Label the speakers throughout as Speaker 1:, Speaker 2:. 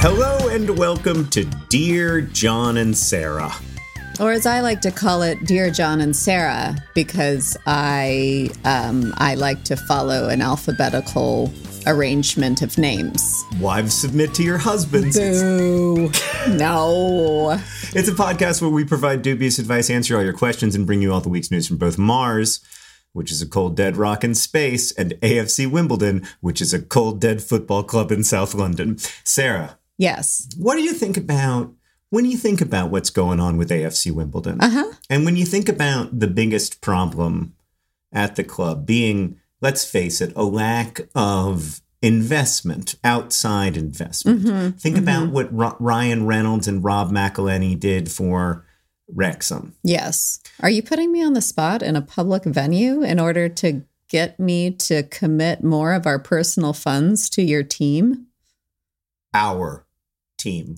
Speaker 1: Hello and welcome to Dear John and Sarah.
Speaker 2: Or as I like to call it, Dear John and Sarah, because I like to follow an alphabetical arrangement of names.
Speaker 1: Wives submit to your husbands.
Speaker 2: Boo. No.
Speaker 1: It's a podcast where we provide dubious advice, answer all your questions, and bring you all the week's news from both Mars, which is a cold, dead rock in space, and AFC Wimbledon, which is a cold, dead football club in South London. Sarah.
Speaker 2: Yes.
Speaker 1: What do you think about when you think about what's going on with AFC Wimbledon? And when you think about the biggest problem at the club being, let's face it, a lack of investment, outside investment. Think about what Ryan Reynolds and Rob McElhenney did for Wrexham.
Speaker 2: Yes. Are you putting me on the spot in a public venue in order to get me to commit more of our personal funds to your team?
Speaker 1: Our team.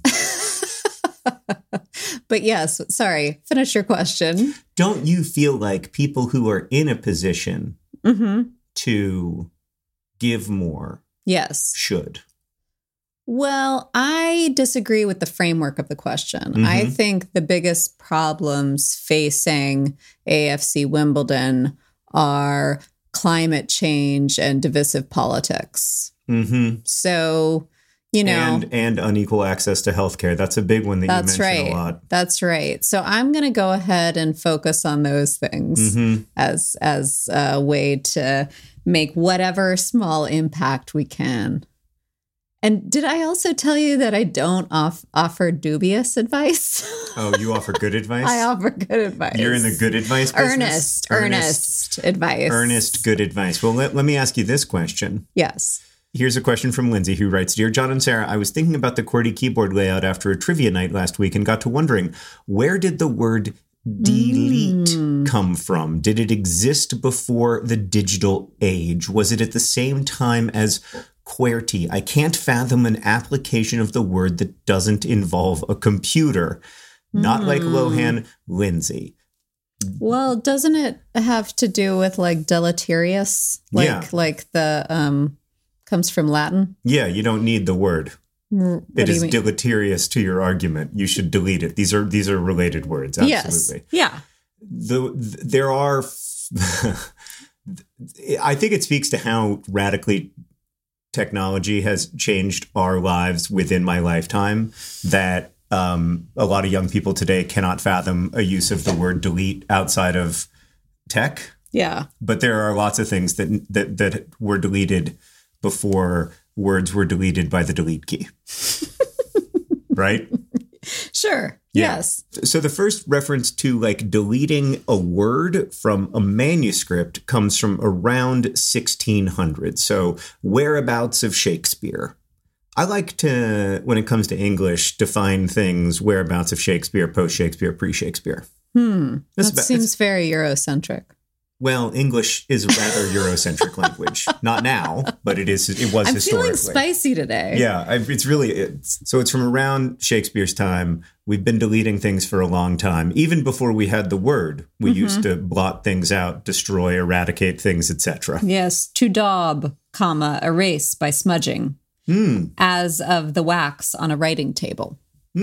Speaker 2: But yes, sorry, finish your question.
Speaker 1: Don't you feel like people who are in a position to give more should?
Speaker 2: Well, I disagree with the framework of the question. I think the biggest problems facing AFC Wimbledon are climate change and divisive politics. So, you know.
Speaker 1: And unequal access to healthcare. That's a big one that you mention a lot.
Speaker 2: That's right. So I'm going to go ahead and focus on those things as a way to make whatever small impact we can. And did I also tell you that I don't offer dubious advice?
Speaker 1: Oh, you offer good advice?
Speaker 2: I offer good advice.
Speaker 1: You're in the good advice business?
Speaker 2: Earnest advice.
Speaker 1: Earnest good advice. Well, let me ask you this question.
Speaker 2: Yes.
Speaker 1: Here's a question from Lindsay, who writes, Dear John and Sarah, I was thinking about the QWERTY keyboard layout after a trivia night last week and got to wondering, where did the word delete come from? Did it exist before the digital age? Was it at the same time as QWERTY? I can't fathom an application of the word that doesn't involve a computer. Not like Lohan, Lindsay.
Speaker 2: Well, doesn't it have to do with like deleterious? Like the comes from Latin? Yeah,
Speaker 1: you don't need the word. It is deleterious to your argument. You should delete it. These are related words. Absolutely.
Speaker 2: Yes. Yeah.
Speaker 1: There are. I think it speaks to how radically technology has changed our lives within my lifetime that a lot of young people today cannot fathom a use of the word delete outside of tech.
Speaker 2: Yeah.
Speaker 1: But there are lots of things that were deleted before words were deleted by the delete key. Right?
Speaker 2: Sure.
Speaker 1: Yeah.
Speaker 2: Yes.
Speaker 1: So the first reference to like deleting a word from a manuscript comes from around 1600. So whereabouts of Shakespeare. I like to, when it comes to English, define things whereabouts of Shakespeare, post-Shakespeare, pre-Shakespeare.
Speaker 2: That seems very Eurocentric.
Speaker 1: Well, English is a rather Eurocentric language. Not now, but it was historically.
Speaker 2: I'm feeling spicy today.
Speaker 1: Yeah, so it's from around Shakespeare's time. We've been deleting things for a long time. Even before we had the word, we used to blot things out, destroy, eradicate things, etc.
Speaker 2: Yes, to daub, erase by smudging, as of the wax on a writing table.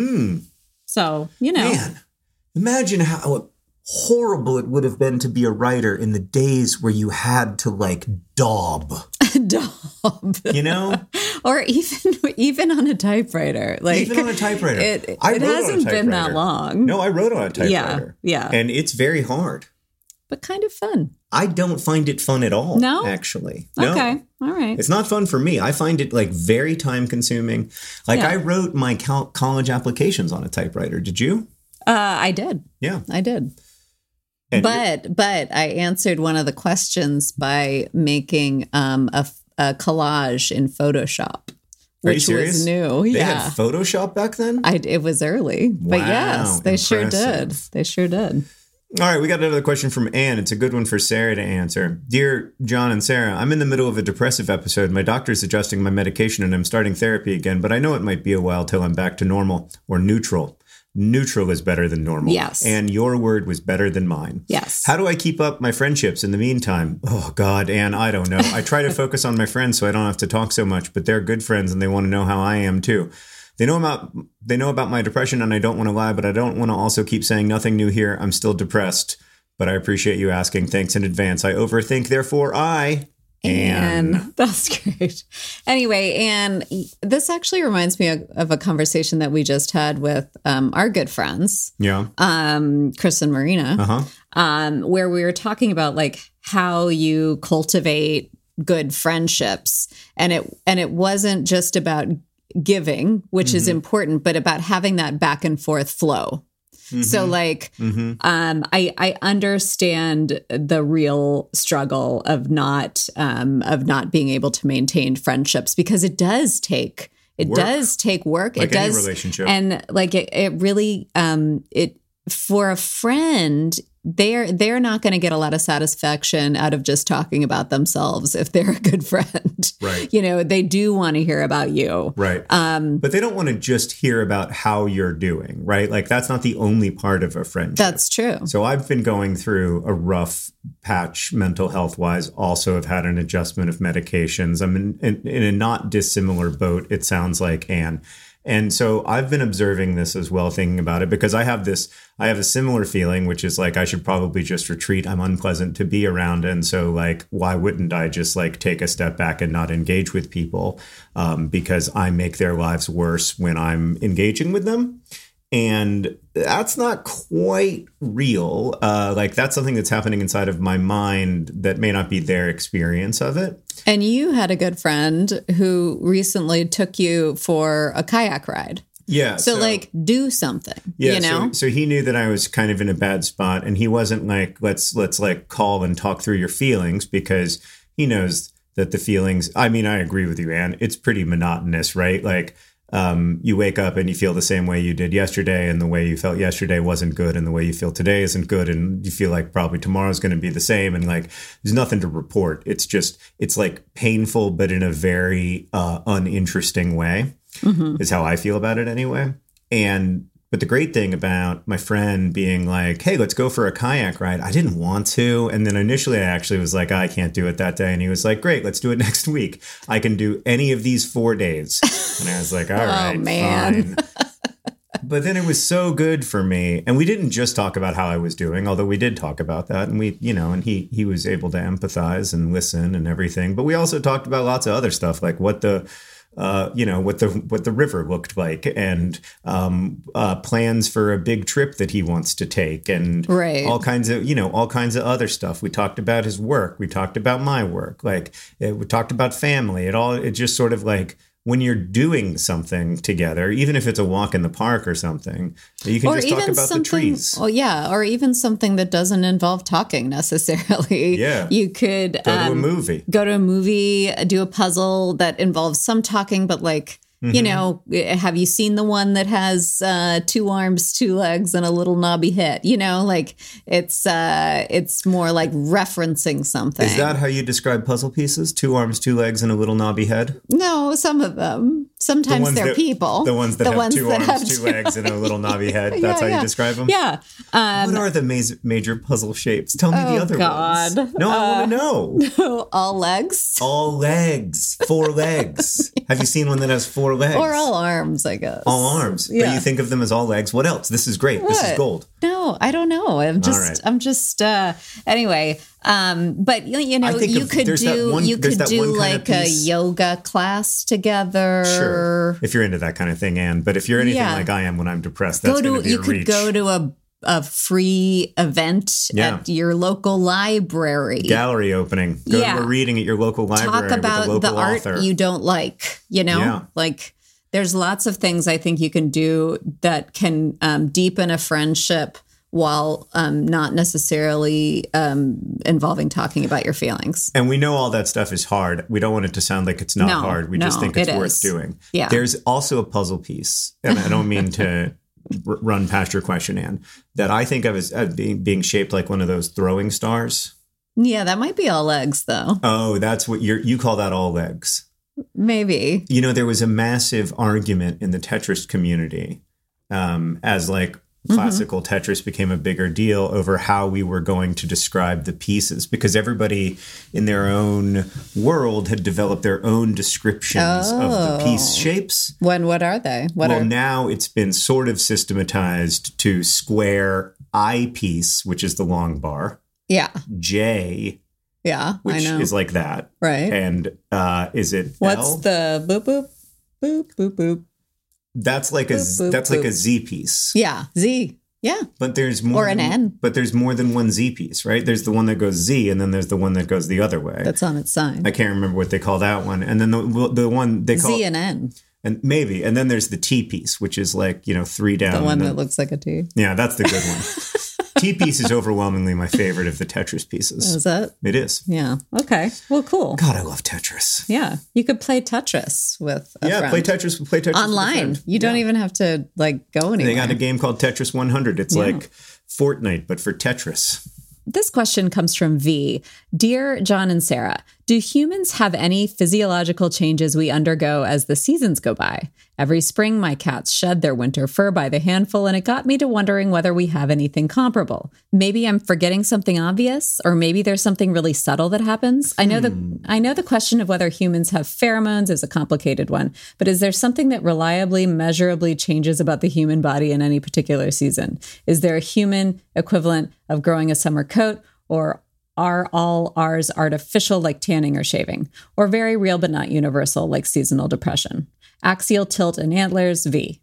Speaker 2: So, you know.
Speaker 1: Man, imagine how horrible it would have been to be a writer in the days where you had to like daub.
Speaker 2: Daub.
Speaker 1: You know?
Speaker 2: Or even on a typewriter. Like,
Speaker 1: even on a typewriter.
Speaker 2: It hasn't been that long.
Speaker 1: No, I wrote on a typewriter.
Speaker 2: Yeah.
Speaker 1: And it's very hard.
Speaker 2: But kind of fun.
Speaker 1: I don't find it fun at all.
Speaker 2: No?
Speaker 1: Actually.
Speaker 2: Okay.
Speaker 1: No.
Speaker 2: All right.
Speaker 1: It's not fun for me. I find it like very time consuming. Like I wrote my college applications on a typewriter. Did you?
Speaker 2: I did.
Speaker 1: Yeah.
Speaker 2: I did.
Speaker 1: And
Speaker 2: but I answered one of the questions by making a collage in Photoshop, which was new.
Speaker 1: They had Photoshop back then?
Speaker 2: It was early.
Speaker 1: Wow,
Speaker 2: but yes, they sure did. They sure did.
Speaker 1: All right, we got another question from Anne. It's a good one for Sarah to answer. Dear John and Sarah, I'm in the middle of a depressive episode. My doctor's adjusting my medication and I'm starting therapy again, but I know it might be a while till I'm back to normal or neutral. Neutral is better than normal.
Speaker 2: Yes.
Speaker 1: And your word was better than mine.
Speaker 2: Yes.
Speaker 1: How do I keep up my friendships in the meantime? Oh, God, Anne, I don't know. I try to focus on my friends so I don't have to talk so much, but they're good friends and they want to know how I am, too. They know about my depression, and I don't want to lie, but I don't want to also keep saying nothing new here. I'm still depressed, but I appreciate you asking. Thanks in advance. I overthink, therefore
Speaker 2: Anne. That's great. Anyway, Anne, this actually reminds me of a conversation that we just had with our good friends, Chris and Marina, where we were talking about like how you cultivate good friendships, and it wasn't just about giving, which is important, but about having that back and forth flow. So like, I understand the real struggle of not being able to maintain friendships, because it does take work.
Speaker 1: Like
Speaker 2: it does,
Speaker 1: any relationship.
Speaker 2: And like it really, for a friend, they're not going to get a lot of satisfaction out of just talking about themselves if they're a good friend.
Speaker 1: Right.
Speaker 2: You know, they do want to hear about you.
Speaker 1: Right. But they don't want to just hear about how you're doing, right? Like that's not the only part of a friendship.
Speaker 2: That's true.
Speaker 1: So I've been going through a rough patch mental health wise. Also have had an adjustment of medications. I'm in a not dissimilar boat, it sounds like, Anne. And so I've been observing this as well, thinking about it, because I have a similar feeling, which is like, I should probably just retreat. I'm unpleasant to be around. And so like, why wouldn't I just like take a step back and not engage with people? Because I make their lives worse when I'm engaging with them. And that's not quite real. Like that's something that's happening inside of my mind that may not be their experience of it.
Speaker 2: And you had a good friend who recently took you for a kayak ride.
Speaker 1: Yeah.
Speaker 2: So like do something,
Speaker 1: yeah,
Speaker 2: you know?
Speaker 1: So he knew that I was kind of in a bad spot, and he wasn't like, let's like call and talk through your feelings, because he knows that the feelings, I mean, I agree with you, Anne. It's pretty monotonous, right? Like, you wake up and you feel the same way you did yesterday, and the way you felt yesterday wasn't good, and the way you feel today isn't good, and you feel like probably tomorrow's going to be the same, and like there's nothing to report. It's like painful, but in a very uninteresting way, is how I feel about it anyway. But the great thing about my friend being like, hey, let's go for a kayak ride, I didn't want to. And then initially I actually was like, I can't do it that day. And he was like, great, let's do it next week. I can do any of these 4 days. And I was like, all right,
Speaker 2: man.
Speaker 1: fine. But then it was so good for me. And we didn't just talk about how I was doing, although we did talk about that. And we, and he was able to empathize and listen and everything. But we also talked about lots of other stuff, like what the river looked like, and plans for a big trip that he wants to take, and all kinds of other stuff. We talked about his work. We talked about my work. Like we talked about family. It just sort of like, when you're doing something together, even if it's a walk in the park or something, you can just talk about the trees.
Speaker 2: Oh, yeah. Or even something that doesn't involve talking necessarily.
Speaker 1: Yeah.
Speaker 2: You could
Speaker 1: go to a movie. Do a puzzle that involves some talking, but like, have you seen the one that has 2 arms, 2 legs, and a little knobby head? Like it's more like referencing something. Is that how you describe puzzle pieces? 2 arms, 2 legs, and a little knobby head?
Speaker 2: No, some of them. Sometimes they're people.
Speaker 1: The ones that have 2 arms, 2 legs, and a little knobby head. That's how you describe them?
Speaker 2: Yeah.
Speaker 1: What are the major puzzle shapes? Tell me the other ones. No, I want to know.
Speaker 2: All legs.
Speaker 1: All legs. 4 legs. Have you seen one that has 4 legs?
Speaker 2: Or all arms, I guess.
Speaker 1: All arms. Yeah. But you think of them as all legs. What else? This is great. What? This is gold.
Speaker 2: No, I don't know. Anyway. But you could do like a yoga class together.
Speaker 1: Sure. If you're into that kind of thing, Anne. But if you're anything like I am when I'm depressed, that's going to be a reach.
Speaker 2: You could go to a free event at your local library.
Speaker 1: Gallery opening. Go to a reading at your local library.
Speaker 2: Talk about
Speaker 1: with a local
Speaker 2: the art
Speaker 1: author
Speaker 2: you don't like, like there's lots of things I think you can do that can deepen a friendship while not necessarily involving talking about your feelings.
Speaker 1: And we know all that stuff is hard. We don't want it to sound like it's not hard. We just think it's worth doing.
Speaker 2: Yeah.
Speaker 1: There's also a puzzle piece, and I don't mean to run past your question, Anne, that I think of as being shaped like one of those throwing stars.
Speaker 2: Yeah, that might be all legs, though.
Speaker 1: Oh, that's what you call that, all legs.
Speaker 2: Maybe.
Speaker 1: There was a massive argument in the Tetris community as like classical Tetris became a bigger deal over how we were going to describe the pieces, because everybody in their own world had developed their own descriptions of the piece shapes.
Speaker 2: What are they?
Speaker 1: Now it's been sort of systematized to square I piece, which is the long bar.
Speaker 2: Yeah.
Speaker 1: J.
Speaker 2: Yeah,
Speaker 1: which
Speaker 2: I know.
Speaker 1: is like that.
Speaker 2: Right.
Speaker 1: And is it
Speaker 2: What's
Speaker 1: L?
Speaker 2: the boop, boop, boop, boop, boop?
Speaker 1: That's like
Speaker 2: boop,
Speaker 1: like
Speaker 2: boop.
Speaker 1: a Z piece.
Speaker 2: Yeah, Z. Yeah.
Speaker 1: But there's more.
Speaker 2: Or an N.
Speaker 1: But there's more than one Z piece, right? There's the one that goes Z, and then there's the one that goes the other way.
Speaker 2: That's on its side.
Speaker 1: I can't remember what they call that one. And then the one they call
Speaker 2: Z and N.
Speaker 1: And maybe. And then there's the T piece, which is like, 3 down.
Speaker 2: The one that looks like a T.
Speaker 1: Yeah, that's the good one. T piece is overwhelmingly my favorite of the Tetris pieces.
Speaker 2: Is that?
Speaker 1: It is.
Speaker 2: Yeah. Okay. Well, cool.
Speaker 1: God, I love Tetris.
Speaker 2: Yeah. You could play Tetris with a friend.
Speaker 1: play Tetris with a
Speaker 2: online.
Speaker 1: friend.
Speaker 2: You don't even have to go anywhere.
Speaker 1: They got a game called Tetris 100. It's like Fortnite, but for Tetris.
Speaker 2: This question comes from V. Dear John and Sarah, do humans have any physiological changes we undergo as the seasons go by? Every spring, my cats shed their winter fur by the handful, and it got me to wondering whether we have anything comparable. Maybe I'm forgetting something obvious, or maybe there's something really subtle that happens. I know the question of whether humans have pheromones is a complicated one, but is there something that reliably, measurably changes about the human body in any particular season? Is there a human equivalent of growing a summer coat, or are all ours artificial like tanning or shaving, or very real but not universal like seasonal depression? Axial tilt and antlers, V.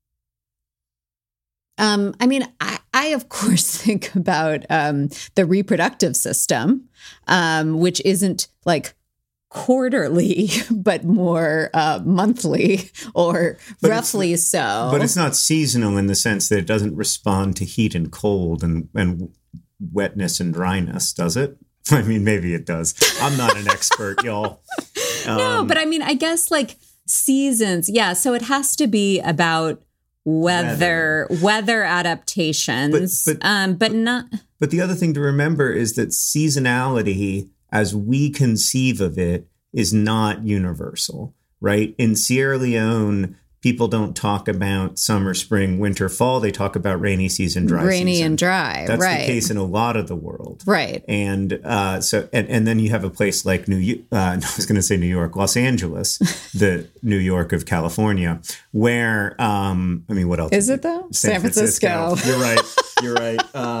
Speaker 2: I of course think about the reproductive system, which isn't like quarterly, but more monthly or roughly so.
Speaker 1: But it's not seasonal in the sense that it doesn't respond to heat and cold and wetness and dryness, does it? I mean, maybe it does. I'm not an expert, y'all.
Speaker 2: No, but I mean, I guess like seasons. Yeah. So it has to be about weather adaptations, but not. But
Speaker 1: the other thing to remember is that seasonality, as we conceive of it, is not universal, right? In Sierra Leone, people don't talk about summer, spring, winter, fall. They talk about rainy season, dry
Speaker 2: rainy
Speaker 1: season.
Speaker 2: and dry.
Speaker 1: That's
Speaker 2: right.
Speaker 1: the case in a lot of the world.
Speaker 2: Right.
Speaker 1: And and then you have a place like Los Angeles, the New York of California, where, what else?
Speaker 2: Is it though? San Francisco.
Speaker 1: You're right.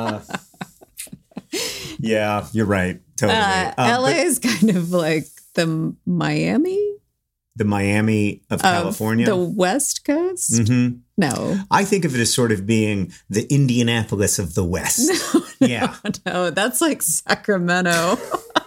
Speaker 1: Yeah, you're right. Totally.
Speaker 2: LA is kind of like the Miami?
Speaker 1: The Miami of California?
Speaker 2: The West Coast?
Speaker 1: Mm-hmm.
Speaker 2: No.
Speaker 1: I think of it as sort of being the Indianapolis of the West.
Speaker 2: No, that's like Sacramento.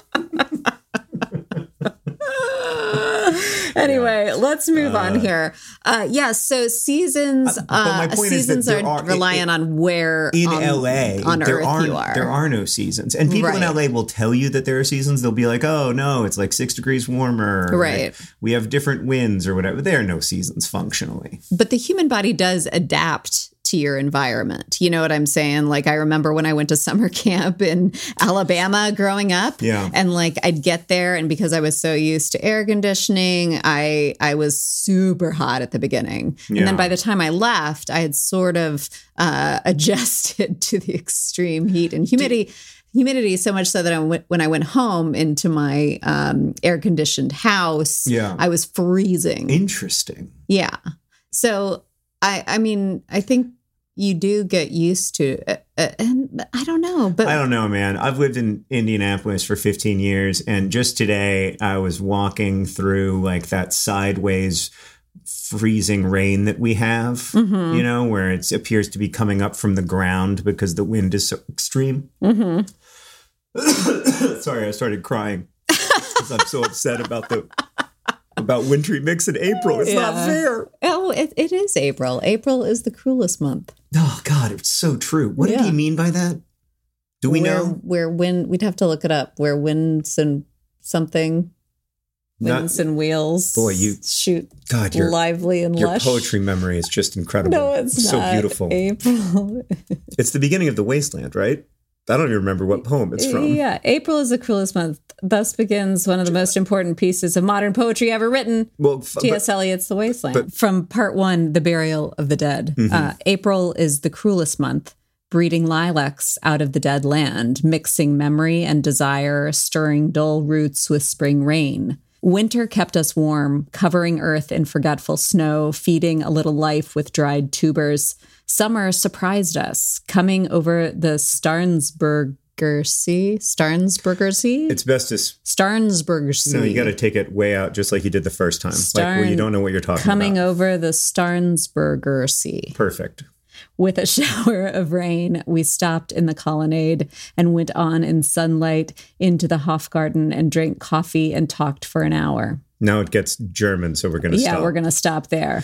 Speaker 2: Anyway, let's move on here. So seasons.
Speaker 1: But my point
Speaker 2: seasons
Speaker 1: is that
Speaker 2: are reliant on where
Speaker 1: in LA
Speaker 2: on
Speaker 1: there
Speaker 2: Earth you are.
Speaker 1: There are no seasons, and people in LA will tell you that there are seasons. They'll be like, "Oh no, it's like 6 degrees warmer.
Speaker 2: Right?
Speaker 1: Like, we have different winds or whatever." There are no seasons functionally.
Speaker 2: But the human body does adapt to your environment. You know what I'm saying? Like, I remember when I went to summer camp in Alabama growing up, and like I'd get there, and because I was so used to air conditioning, I was super hot at the beginning. And then by the time I left, I had sort of adjusted to the extreme heat and humidity, so much so that when I went home into my air-conditioned house, I was freezing.
Speaker 1: Interesting.
Speaker 2: Yeah. So, I think you do get used to it. And I don't know. But
Speaker 1: I don't know, man. I've lived in Indianapolis for 15 years. And just today I was walking through like that sideways freezing rain that we have, where it appears to be coming up from the ground because the wind is so extreme. Mm-hmm. Sorry, I started crying because I'm so upset about wintry mix in April. It's not fair.
Speaker 2: Oh, it is April. April is the cruelest month.
Speaker 1: Oh, God, it's so true. What did he mean by that? Do we know?
Speaker 2: Where we'd have to look it up. Where winds and something, winds and wheels.
Speaker 1: Boy, you
Speaker 2: shoot.
Speaker 1: God,
Speaker 2: lively and
Speaker 1: your
Speaker 2: lush.
Speaker 1: poetry memory is just incredible.
Speaker 2: No, it's not.
Speaker 1: So beautiful.
Speaker 2: April.
Speaker 1: It's the beginning of the wasteland, right? I don't even remember what poem it's from.
Speaker 2: Yeah, April is the cruelest month. Thus begins one of the most important pieces of modern poetry ever written.
Speaker 1: Well,
Speaker 2: T.S. Eliot's The Wasteland. From part 1, The Burial of the Dead. April is the cruelest month, breeding lilacs out of the dead land, mixing memory and desire, stirring dull roots with spring rain. Winter kept us warm, covering earth in forgetful snow, feeding a little life with dried tubers. Summer surprised us, coming over the Starnsburger Sea.
Speaker 1: It's best to...
Speaker 2: Starnsburger Sea.
Speaker 1: No, you got to take it way out, just like you did the first time. Like where you don't know what you're talking
Speaker 2: coming
Speaker 1: about.
Speaker 2: over the Starnsburger Sea.
Speaker 1: Perfect.
Speaker 2: With a shower of rain, we stopped in the colonnade and went on in sunlight into the Hofgarten and drank coffee and talked for an hour.
Speaker 1: Now it gets German, so we're going to stop.
Speaker 2: Yeah, we're going to stop there.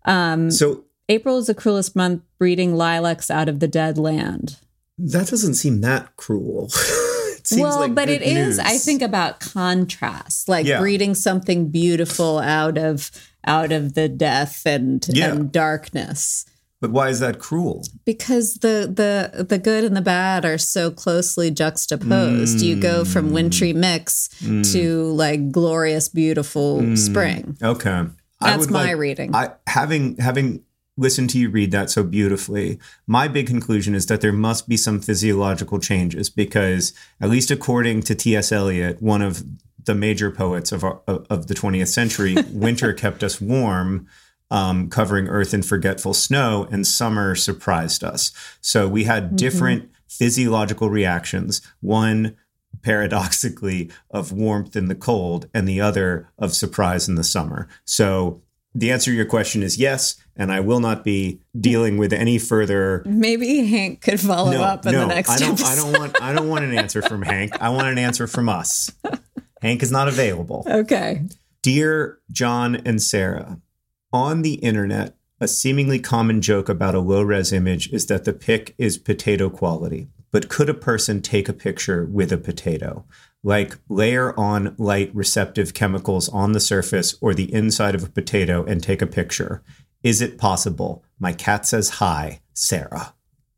Speaker 1: So
Speaker 2: April is the cruelest month, breeding lilacs out of the dead land.
Speaker 1: That doesn't seem that cruel. It seems
Speaker 2: well,
Speaker 1: like
Speaker 2: but
Speaker 1: good
Speaker 2: it
Speaker 1: news.
Speaker 2: is. I think about contrast, like breeding something beautiful out of the death and darkness.
Speaker 1: But why is that cruel?
Speaker 2: Because the good and the bad are so closely juxtaposed. You go from wintry mix to like glorious, beautiful spring.
Speaker 1: Okay.
Speaker 2: That's my reading.
Speaker 1: Having listened to you read that so beautifully, my big conclusion is that there must be some physiological changes because, at least according to T.S. Eliot, one of the major poets of the 20th century, winter kept us warm, covering earth in forgetful snow, and summer surprised us. So we had different physiological reactions. One, paradoxically, of warmth in the cold, and the other of surprise in the summer. So the answer to your question is yes, and I will not be dealing with any further.
Speaker 2: Maybe Hank could follow up in the next episode.
Speaker 1: I don't want an answer from Hank. I want an answer from us. Hank is not available.
Speaker 2: Okay.
Speaker 1: Dear John and Sarah, on the internet, a seemingly common joke about a low-res image is that the pic is potato quality. But could a person take a picture with a potato? Like layer on light receptive chemicals on the surface or the inside of a potato and take a picture. Is it possible? My cat says hi, Sarah.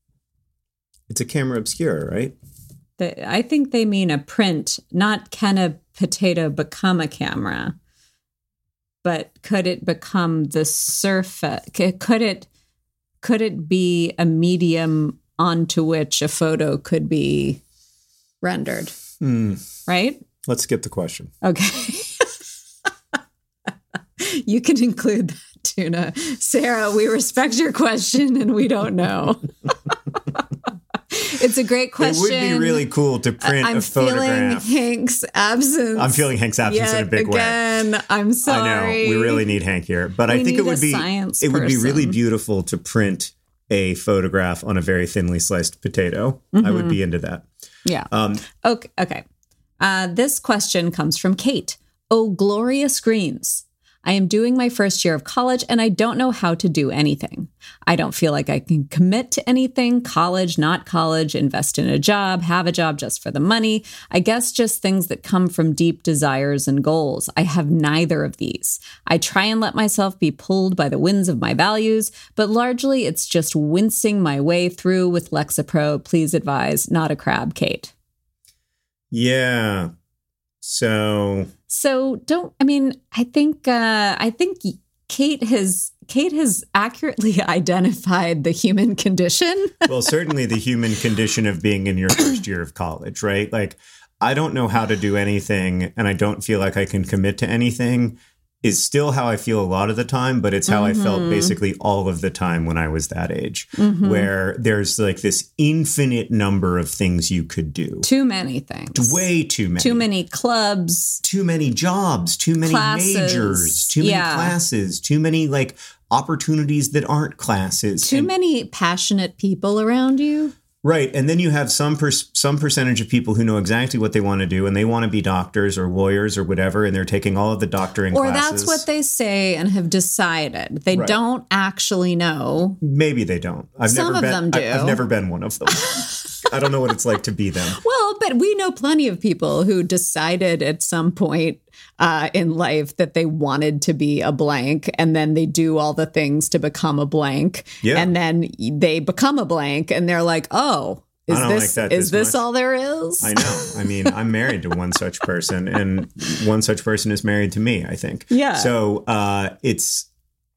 Speaker 1: It's a camera obscura, right?
Speaker 2: I think they mean a print, not can a potato become a camera, but could it become the surface? Could it be a medium onto which a photo could be rendered? Right?
Speaker 1: Let's skip the question.
Speaker 2: Okay. You can include that, Tuna. Sarah, we respect your question and we don't know. It's a great question.
Speaker 1: It would be really cool to print a photograph.
Speaker 2: I'm feeling Hank's absence.
Speaker 1: I'm feeling Hank's absence in a big
Speaker 2: way. I'm sorry.
Speaker 1: I know. We really need Hank here. But I think it would be really beautiful to print a photograph on a very thinly sliced potato. I would be into that.
Speaker 2: Yeah. Okay. This question comes from Kate. Oh, glorious greens. I am doing my first year of college and I don't know how to do anything. I don't feel like I can commit to anything, college, not college, invest in a job, have a job just for the money. I guess just things that come from deep desires and goals. I have neither of these. I try and let myself be pulled by the winds of my values, but largely it's just wincing my way through with Lexapro. Please advise, not a crab, Kate.
Speaker 1: Yeah. So
Speaker 2: I think Kate has accurately identified the human condition.
Speaker 1: Well, certainly the human condition of being in your first year of college, right? Like, I don't know how to do anything and I don't feel like I can commit to anything is still how I feel a lot of the time, but it's how I felt basically all of the time when I was that age, where there's like this infinite number of things you could do.
Speaker 2: Too many things.
Speaker 1: Way too many.
Speaker 2: Too many clubs.
Speaker 1: Too many jobs. Too many majors. Too many classes. Too many like opportunities that aren't classes.
Speaker 2: Too many passionate people around you.
Speaker 1: Right. And then you have some percentage of people who know exactly what they want to do and they want to be doctors or lawyers or whatever. And they're taking all of the doctoring classes. Or that's
Speaker 2: what they say and have decided. They don't actually know.
Speaker 1: Maybe they don't.
Speaker 2: Some of them do.
Speaker 1: I've never been one of them. I don't know what it's like to be them.
Speaker 2: Well, but we know plenty of people who decided at some point in life that they wanted to be a blank, and then they do all the things to become a blank, and then they become a blank, and they're like, oh, Is
Speaker 1: I don't
Speaker 2: this,
Speaker 1: like that
Speaker 2: is
Speaker 1: this
Speaker 2: this
Speaker 1: much.
Speaker 2: all there is?
Speaker 1: I know. I mean, I'm married to one such person, and one such person is married to me, I think.
Speaker 2: Yeah.
Speaker 1: So it's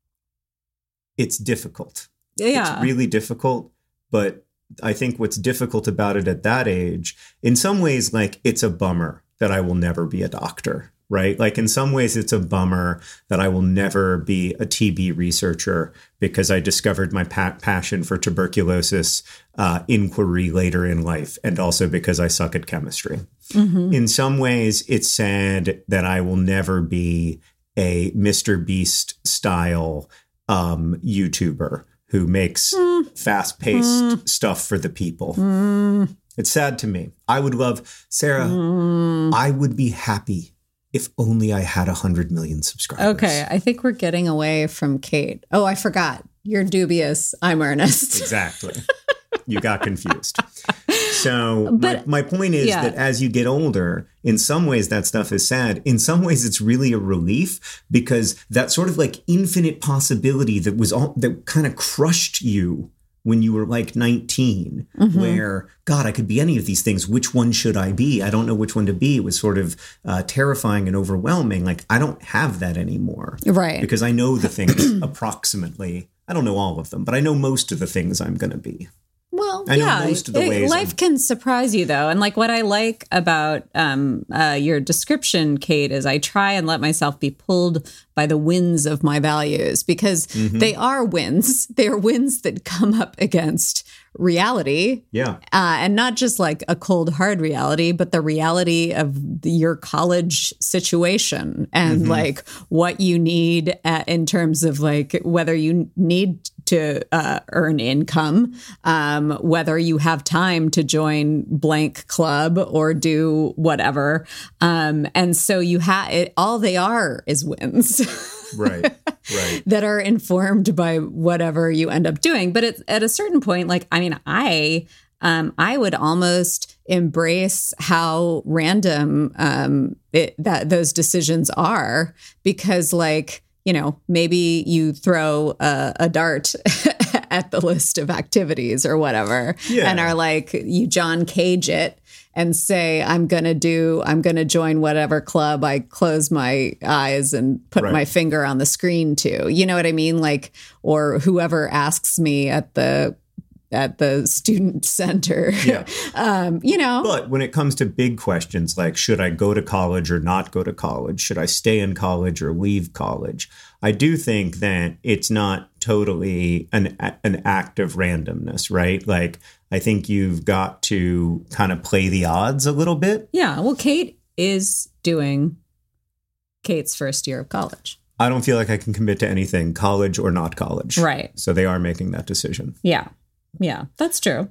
Speaker 1: difficult.
Speaker 2: Yeah.
Speaker 1: It's really difficult. But I think what's difficult about it at that age, in some ways, like, it's a bummer that I will never be a doctor, right? Like, in some ways, it's a bummer that I will never be a TB researcher because I discovered my passion for tuberculosis inquiry later in life, and also because I suck at chemistry. Mm-hmm. In some ways, it's sad that I will never be a Mr. Beast style YouTuber who makes fast-paced stuff for the people. It's sad to me. I would love, Sarah, I would be happy if only I had 100 million subscribers.
Speaker 2: Okay, I think we're getting away from Kate. Oh, I forgot. You're dubious. I'm earnest.
Speaker 1: Exactly. You got confused. So my point is that as you get older, in some ways that stuff is sad. In some ways it's really a relief, because that sort of like infinite possibility that kind of crushed you when you were like 19, where, God, I could be any of these things. Which one should I be? I don't know which one to be. It was sort of terrifying and overwhelming. Like, I don't have that anymore.
Speaker 2: Right.
Speaker 1: Because I know the things approximately. I don't know all of them, but I know most of the things I'm going to be.
Speaker 2: Well,
Speaker 1: I know most of the ways.
Speaker 2: Life can surprise you, though. And like what I like about your description, Kate, is I try and let myself be pulled by the winds of my values, because they are winds. They are winds that come up against reality. Yeah. And not just like a cold, hard reality, but the reality of your college situation and like what you need in terms of like whether you need to earn income, whether you have time to join blank club or do whatever. And so you have it, all they are is wins. Right. That are informed by whatever you end up doing. But at a certain point, like, I mean, I would almost embrace how random that those decisions are, because, like, you know, maybe you throw a dart at the list of activities or whatever, and are like, you John Cage it and say, I'm going to join whatever club I close my eyes and put my finger on the screen to, you know what I mean? Like, or whoever asks me at the student center, you know.
Speaker 1: But when it comes to big questions like, should I go to college or not go to college? Should I stay in college or leave college? I do think that it's not totally an act of randomness, right? Like, I think you've got to kind of play the odds a little bit.
Speaker 2: Yeah. Well, Kate is doing Kate's first year of college.
Speaker 1: I don't feel like I can commit to anything, college or not college.
Speaker 2: Right.
Speaker 1: So they are making that decision.
Speaker 2: Yeah. Yeah, that's true.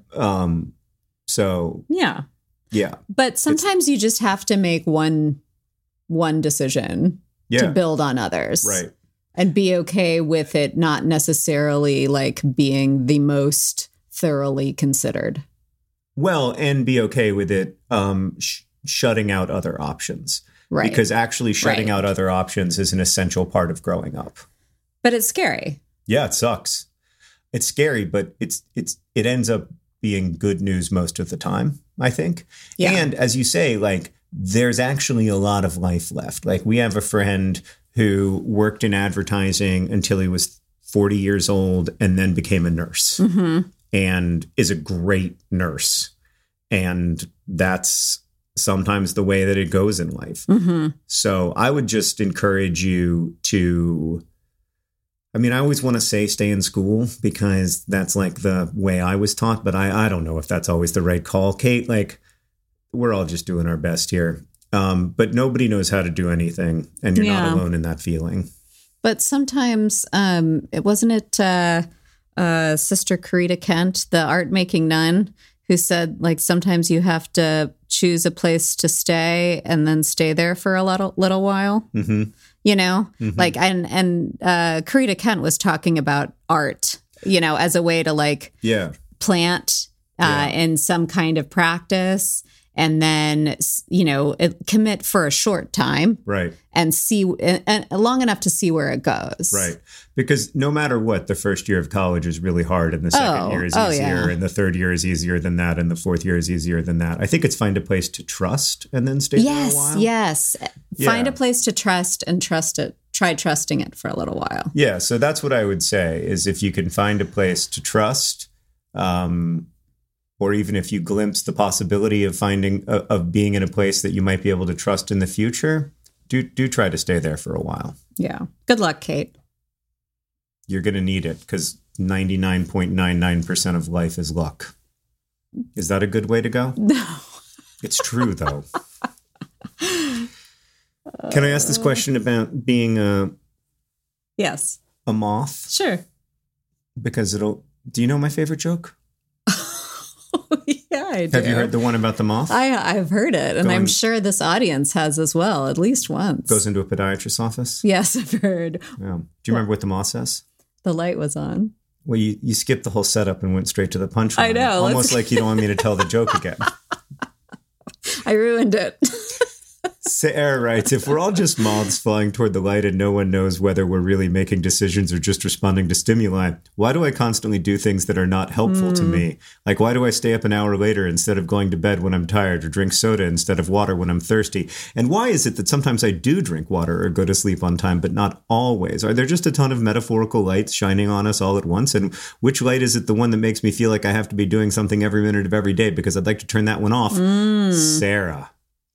Speaker 1: So
Speaker 2: yeah.
Speaker 1: Yeah.
Speaker 2: But sometimes you just have to make one decision to build on others.
Speaker 1: Right.
Speaker 2: And be okay with it not necessarily like being the most thoroughly considered.
Speaker 1: Well, and be okay with it shutting out other options. Right. Because actually shutting out other options is an essential part of growing up.
Speaker 2: But it's scary.
Speaker 1: Yeah, it sucks. It's scary, but it ends up being good news most of the time, I think. Yeah. And as you say, like, there's actually a lot of life left. Like, we have a friend who worked in advertising until he was 40 years old and then became a nurse and is a great nurse. And that's sometimes the way that it goes in life. So I would just encourage you to, I mean, I always want to say stay in school because that's like the way I was taught, but I don't know if that's always the right call. Kate, like, we're all just doing our best here. But nobody knows how to do anything, and you're not alone in that feeling.
Speaker 2: But sometimes, Sister Karita Kent, the art making nun, who said, like, sometimes you have to choose a place to stay and then stay there for a little while. You know, like, and Karita Kent was talking about art, you know, as a way to like plant in some kind of practice. and then, commit for a short time.
Speaker 1: Right.
Speaker 2: And see, and long enough to see where it goes.
Speaker 1: Right. Because no matter what, the first year of college is really hard, and the second year is easier, and the third year is easier than that, and the fourth year is easier than that. I think it's find a place to trust and then stay there a while.
Speaker 2: Yes. Find a place to trust and trust it. Try trusting it for a little while.
Speaker 1: Yeah. So that's what I would say is if you can find a place to trust, or even if you glimpse the possibility of being in a place that you might be able to trust in the future, do try to stay there for a while.
Speaker 2: Yeah. Good luck, Kate.
Speaker 1: You're going to need it because 99.99% of life is luck. Is that a good way to go?
Speaker 2: No.
Speaker 1: It's true, though. Can I ask this question about being a moth?
Speaker 2: Sure.
Speaker 1: Because do you know my favorite joke?
Speaker 2: Yeah, I do.
Speaker 1: Have you heard the one about the moth?
Speaker 2: I've heard it, and I'm sure this audience has as well, at least once.
Speaker 1: Goes into a podiatrist's office?
Speaker 2: Yes, I've heard.
Speaker 1: Yeah. Do you remember what the moth says?
Speaker 2: The light was on.
Speaker 1: Well, you skipped the whole setup and went straight to the punchline.
Speaker 2: I know.
Speaker 1: Almost like you don't want me to tell the joke again.
Speaker 2: I ruined it.
Speaker 1: Sarah writes, if we're all just moths flying toward the light and no one knows whether we're really making decisions or just responding to stimuli, why do I constantly do things that are not helpful to me? Like, why do I stay up an hour later instead of going to bed when I'm tired, or drink soda instead of water when I'm thirsty? And why is it that sometimes I do drink water or go to sleep on time, but not always? Are there just a ton of metaphorical lights shining on us all at once? And which light is it the one that makes me feel like I have to be doing something every minute of every day because I'd like to turn that one off? Sarah.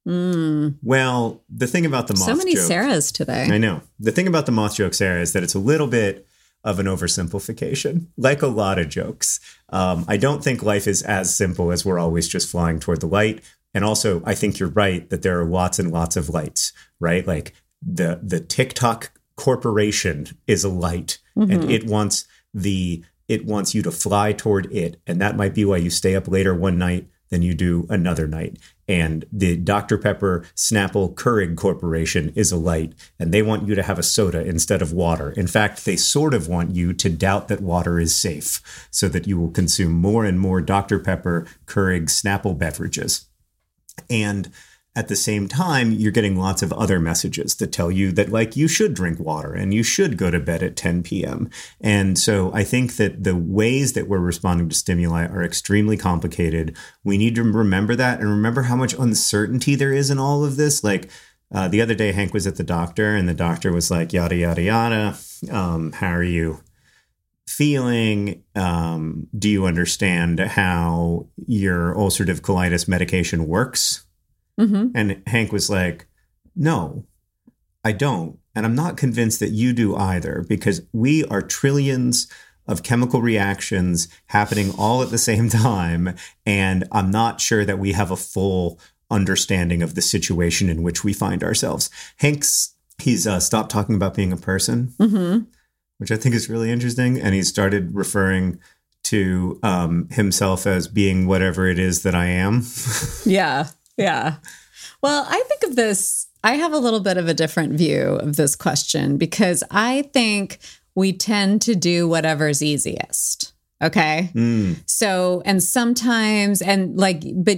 Speaker 1: Well, the thing about the moth joke...
Speaker 2: So many Sarahs today.
Speaker 1: I know. The thing about the moth joke, Sarah, is that it's a little bit of an oversimplification, like a lot of jokes. I don't think life is as simple as we're always just flying toward the light. And also, I think you're right that there are lots and lots of lights, right? Like the TikTok corporation is a light, and it wants you to fly toward it. And that might be why you stay up later one night than you do another night. And the Dr. Pepper Snapple Keurig Corporation is a light, and they want you to have a soda instead of water. In fact, they sort of want you to doubt that water is safe so that you will consume more and more Dr. Pepper Keurig Snapple beverages. And at the same time, you're getting lots of other messages that tell you that, like, you should drink water and you should go to bed at 10 p.m. And so I think that the ways that we're responding to stimuli are extremely complicated. We need to remember that and remember how much uncertainty there is in all of this. Like the other day, Hank was at the doctor and the doctor was like, yada, yada, yada. How are you feeling? Do you understand how your ulcerative colitis medication works? And Hank was like, no, I don't. And I'm not convinced that you do either, because we are trillions of chemical reactions happening all at the same time. And I'm not sure that we have a full understanding of the situation in which we find ourselves. He's stopped talking about being a person, which I think is really interesting. And he's started referring to himself as being whatever it is that I am.
Speaker 2: Yeah. Yeah. Well, I think of this, I have a little bit of a different view of this question because I think we tend to do whatever's easiest. Okay. So, and sometimes, but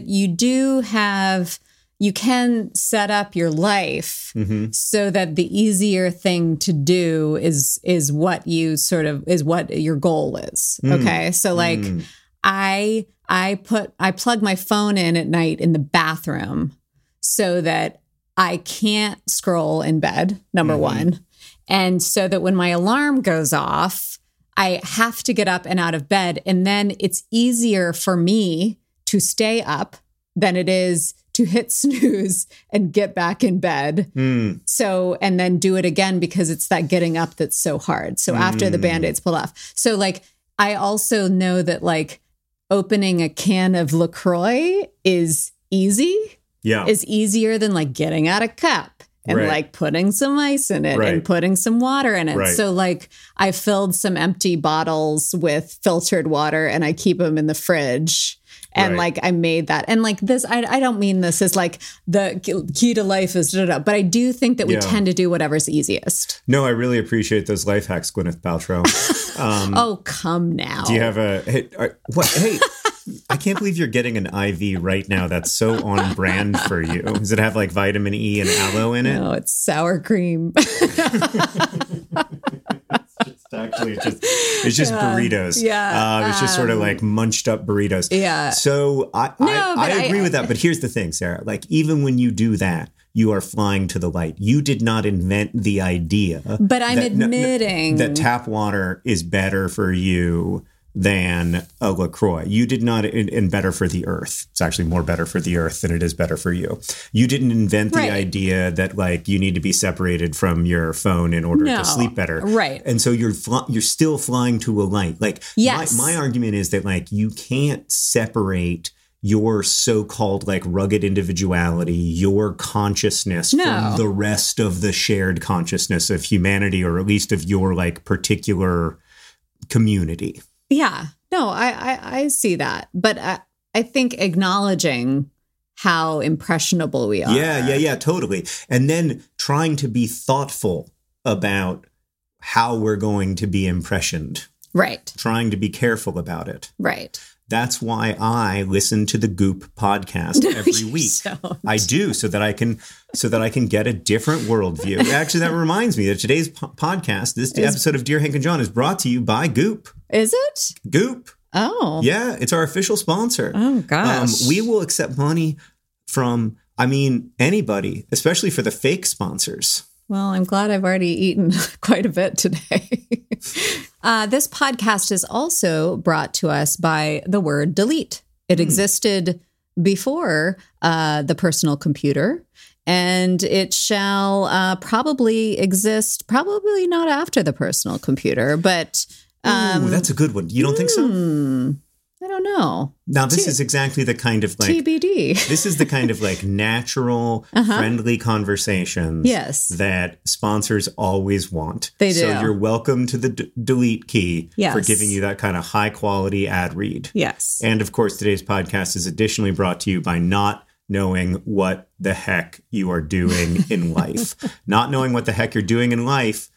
Speaker 2: you can set up your life so that the easier thing to do is what you is what your goal is. Okay. So like, I plug my phone in at night in the bathroom so that I can't scroll in bed, number one. And so that when my alarm goes off, I have to get up and out of bed. And then it's easier for me to stay up than it is to hit snooze and get back in bed. So, and then do it again because it's that getting up that's so hard. So after the Band-Aid's pulled off. So like, I also know that like, opening a can of LaCroix is easy. Yeah. Is easier than like getting out a cup and like putting some ice in it and putting some water in it. So like I filled some empty bottles with filtered water and I keep them in the fridge. And like I made that. And like this, I don't mean this as like the key to life is, but I do think that we tend to do whatever's easiest.
Speaker 1: No, I really appreciate those life hacks, Gwyneth Paltrow.
Speaker 2: Oh, come now.
Speaker 1: Do you have a, hey, I can't believe you're getting an IV right now. That's so on brand for you. Does it have like vitamin E and aloe in it?
Speaker 2: No, it's sour cream.
Speaker 1: It's just burritos.
Speaker 2: Yeah.
Speaker 1: It's just sort of like munched up burritos.
Speaker 2: Yeah.
Speaker 1: So I agree with that. But here's the thing, Sarah. Like, even when you do that, you are flying to the light. You did not invent the idea.
Speaker 2: But I'm admitting
Speaker 1: that tap water is better for you than a LaCroix. You did not, and better for the earth. It's actually more better for the earth than it is better for you. You didn't invent the idea that like you need to be separated from your phone in order to sleep better.
Speaker 2: Right.
Speaker 1: And so you're still flying to a light. Like, my argument is that like you can't separate your so-called like rugged individuality, your consciousness from the rest of the shared consciousness of humanity, or at least of your like particular community.
Speaker 2: Yeah, no, I see that. But I think acknowledging how impressionable we are.
Speaker 1: Yeah, totally. And then trying to be thoughtful about how we're going to be impressioned.
Speaker 2: Right.
Speaker 1: Trying to be careful about it.
Speaker 2: Right.
Speaker 1: That's why I listen to the Goop podcast every week. I do, so that I can get a different worldview. Actually, that reminds me that today's podcast, this episode of Dear Hank and John, is brought to you by Goop.
Speaker 2: Is it?
Speaker 1: Goop.
Speaker 2: Oh.
Speaker 1: Yeah, it's our official sponsor.
Speaker 2: Oh, gosh.
Speaker 1: We will accept money from, anybody, especially for the fake sponsors.
Speaker 2: Well, I'm glad I've already eaten quite a bit today. This podcast is also brought to us by the word delete. It existed before the personal computer, and it shall probably exist, probably not after the personal computer, but...
Speaker 1: Ooh, that's a good one. You don't think so?
Speaker 2: I don't know.
Speaker 1: Now, this is exactly the kind of like...
Speaker 2: TBD.
Speaker 1: This is the kind of like natural, friendly conversations that sponsors always want.
Speaker 2: They do.
Speaker 1: So you're welcome to the delete key for giving you that kind of high quality ad read.
Speaker 2: Yes.
Speaker 1: And of course, today's podcast is additionally brought to you by not knowing what the heck you are doing in life. Not knowing what the heck you're doing in life,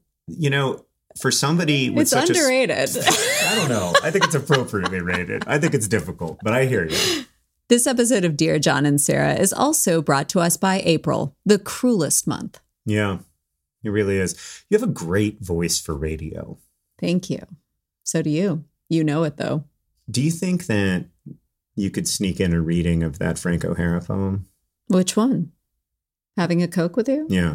Speaker 1: for somebody with
Speaker 2: it's underrated.
Speaker 1: I don't know. I think it's appropriately rated. I think it's difficult, but I hear you.
Speaker 2: This episode of Dear John and Sarah is also brought to us by April, the cruelest month.
Speaker 1: Yeah, it really is. You have a great voice for radio.
Speaker 2: Thank you. So do you. You know it, though.
Speaker 1: Do you think that you could sneak in a reading of that Frank O'Hara poem?
Speaker 2: Which one? Having a Coke with you?
Speaker 1: Yeah.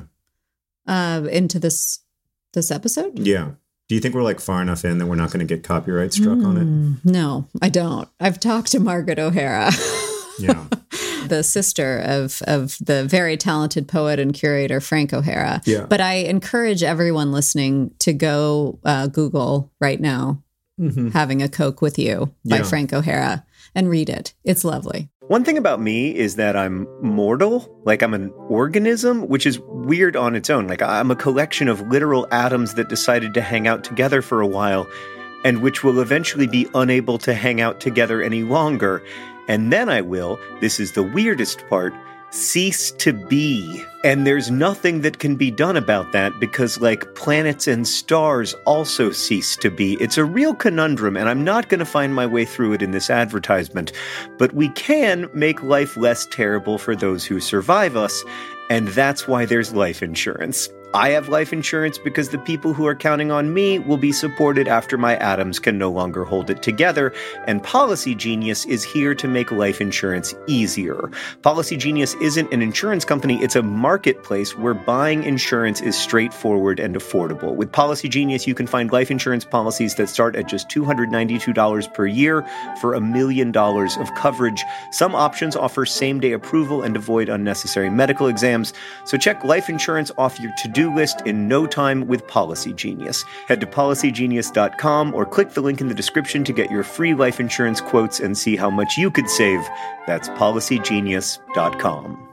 Speaker 2: Into this episode?
Speaker 1: Yeah. Do you think we're like far enough in that we're not going to get copyright struck on it?
Speaker 2: No, I don't. I've talked to Margaret O'Hara.
Speaker 1: Yeah.
Speaker 2: The sister of the very talented poet and curator Frank O'Hara.
Speaker 1: Yeah.
Speaker 2: But I encourage everyone listening to go Google right now, Having a Coke with You by Frank O'Hara, and read it. It's lovely.
Speaker 1: One thing about me is that I'm mortal, like I'm an organism, which is weird on its own. Like I'm a collection of literal atoms that decided to hang out together for a while, and which will eventually be unable to hang out together any longer. And then I will, this is the weirdest part, cease to be. And there's nothing that can be done about that because, like, planets and stars also cease to be. It's a real conundrum, and I'm not going to find my way through it in this advertisement. But we can make life less terrible for those who survive us, and that's why there's life insurance. I have life insurance because the people who are counting on me will be supported after my atoms can no longer hold it together, and Policy Genius is here to make life insurance easier. Policy Genius isn't an insurance company, it's a marketplace where buying insurance is straightforward and affordable. With Policy Genius, you can find life insurance policies that start at just $292 per year for $1 million of coverage. Some options offer same-day approval and avoid unnecessary medical exams, so check life insurance off your to-do list in no time with Policy Genius. Head to policygenius.com or click the link in the description to get your free life insurance quotes and see how much you could save. That's policygenius.com.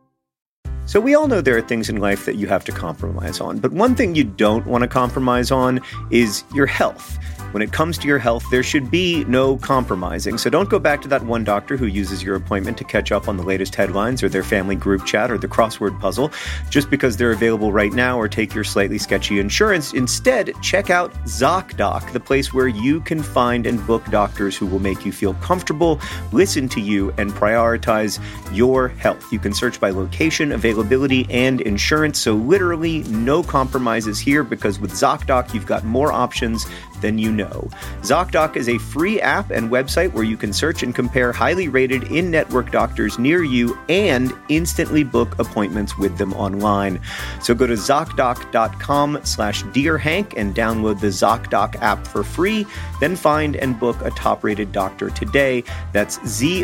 Speaker 1: So we all know there are things in life that you have to compromise on, but one thing you don't want to compromise on is your health.
Speaker 3: When it comes to your health, there should be no compromising. So don't go back to that one doctor who uses your appointment to catch up on the latest headlines or their family group chat or the crossword puzzle just because they're available right now, or take your slightly sketchy insurance. Instead, check out ZocDoc, the place where you can find and book doctors who will make you feel comfortable, listen to you, and prioritize your health. You can search by location, availability, and insurance, so literally no compromises here, because with ZocDoc, you've got more options than you know. ZocDoc is a free app and website where you can search and compare highly rated in-network doctors near you and instantly book appointments with them online. So go to ZocDoc.com/DearHank and download the ZocDoc app for free. Then find and book a top-rated doctor today. That's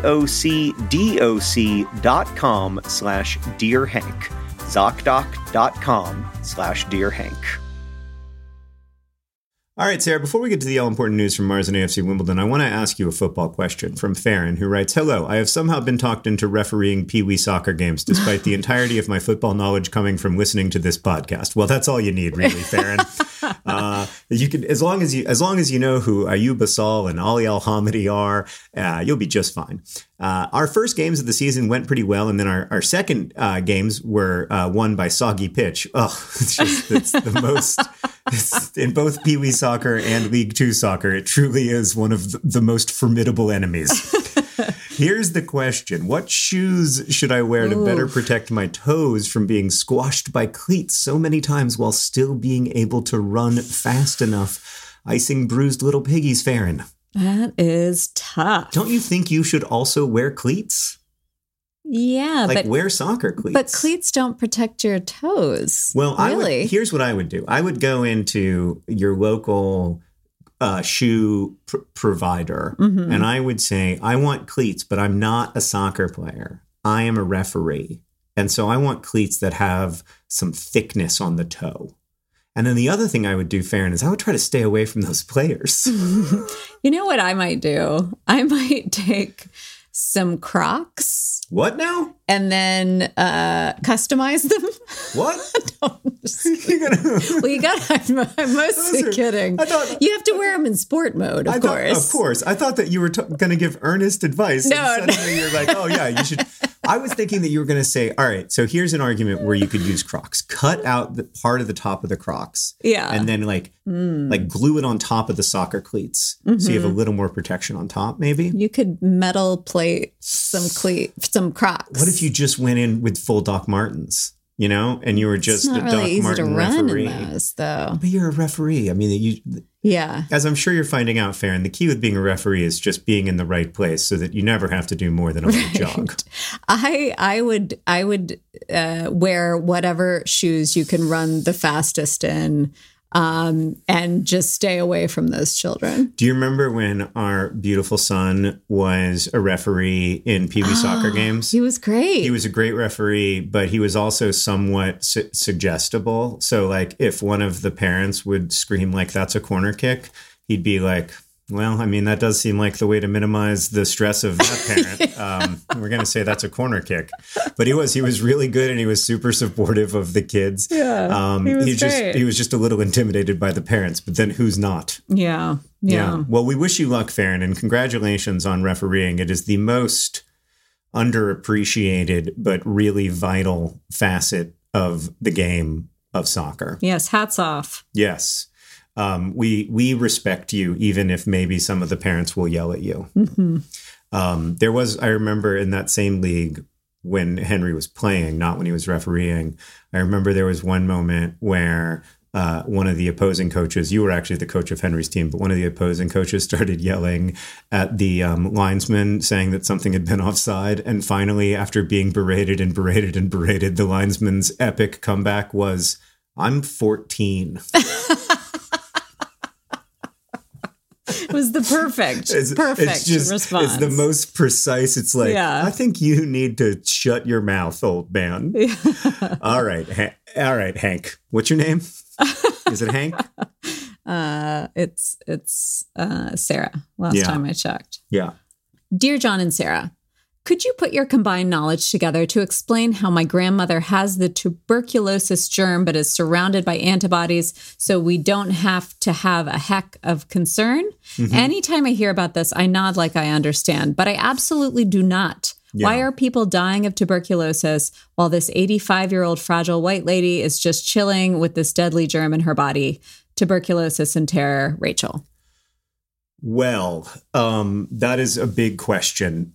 Speaker 3: ZocDoc.com/DearHank. ZocDoc.com/DearHank.
Speaker 1: All right, Sarah, before we get to the all-important news from Mars and AFC Wimbledon, I want to ask you a football question from Farron, who writes, "Hello, I have somehow been talked into refereeing Pee-wee soccer games, despite the entirety of my football knowledge coming from listening to this podcast." Well, that's all you need, really, Farron. You can, as long as you know who Ayub Asal and Ali Al-Hamidi are, you'll be just fine. Our first games of the season went pretty well, and then our second games were won by soggy pitch. Oh, it's the most... in both Pee Wee soccer and League Two soccer, it truly is one of the most formidable enemies. Here's the question. What shoes should I wear to better protect my toes from being squashed by cleats so many times while still being able to run fast enough, icing bruised little piggies, Farron?
Speaker 2: That is tough.
Speaker 1: Don't you think you should also wear cleats?
Speaker 2: Yeah,
Speaker 1: like wear soccer cleats.
Speaker 2: But cleats don't protect your toes.
Speaker 1: Well,
Speaker 2: really?
Speaker 1: Here's what I would do. I would go into your local shoe provider, and I would say, I want cleats, but I'm not a soccer player. I am a referee. And so I want cleats that have some thickness on the toe. And then the other thing I would do, Farron, is I would try to stay away from those players.
Speaker 2: You know what I might do? I might take some Crocs.
Speaker 1: What now?
Speaker 2: And then customize them.
Speaker 1: What?
Speaker 2: I'm mostly kidding. You have to wear them in sport mode, of course.
Speaker 1: Of course. I thought that you were going to give earnest advice.
Speaker 2: No.
Speaker 1: And suddenly you're like, oh, yeah, you should. I was thinking that you were going to say, all right, so here's an argument where you could use Crocs. Cut out the part of the top of the Crocs.
Speaker 2: Yeah.
Speaker 1: And then like glue it on top of the soccer cleats. So you have a little more protection on top, maybe.
Speaker 2: You could metal plate some Crocs.
Speaker 1: What if you just went in with full Doc Martens? You know, and you were just
Speaker 2: a
Speaker 1: Doc Marten referee.
Speaker 2: In those, though.
Speaker 1: But you're a referee. I mean,
Speaker 2: yeah.
Speaker 1: As I'm sure you're finding out, Farron, the key with being a referee is just being in the right place so that you never have to do more than a light jog.
Speaker 2: I would wear whatever shoes you can run the fastest in. And just stay away from those children.
Speaker 1: Do you remember when our beautiful son was a referee in Pee Wee soccer games?
Speaker 2: He was great.
Speaker 1: He was a great referee, but he was also somewhat suggestible. So like if one of the parents would scream like, "That's a corner kick," he'd be like, "Well, I mean, that does seem like the way to minimize the stress of that parent. We're going to say that's a corner kick." But he was really good, and he was super supportive of the kids.
Speaker 2: Yeah,
Speaker 1: he was just a little intimidated by the parents, but then who's not?
Speaker 2: Yeah.
Speaker 1: Well, we wish you luck, Farron, and congratulations on refereeing. It is the most underappreciated but really vital facet of the game of soccer.
Speaker 2: Yes, hats off.
Speaker 1: Yes. We respect you, even if maybe some of the parents will yell at you. I remember in that same league when Henry was playing, not when he was refereeing, I remember there was one moment where one of the opposing coaches, you were actually the coach of Henry's team, but one of the opposing coaches started yelling at the linesman, saying that something had been offside. And finally, after being berated, the linesman's epic comeback was, "I'm 14.
Speaker 2: It was the perfect response.
Speaker 1: It's the most precise. It's like,
Speaker 2: yeah.
Speaker 1: I think you need to shut your mouth, old man. Yeah. All right, Hank. What's your name? Is it Hank?
Speaker 2: It's Sarah. Last time I checked.
Speaker 1: Yeah.
Speaker 2: Dear John and Sarah, Could you put your combined knowledge together to explain how my grandmother has the tuberculosis germ but is surrounded by antibodies so we don't have to have a heck of concern? Anytime I hear about this, I nod like I understand, but I absolutely do not. Yeah. Why are people dying of tuberculosis while this 85-year-old fragile white lady is just chilling with this deadly germ in her body? Tuberculosis and terror, Rachel.
Speaker 1: Well, that is a big question.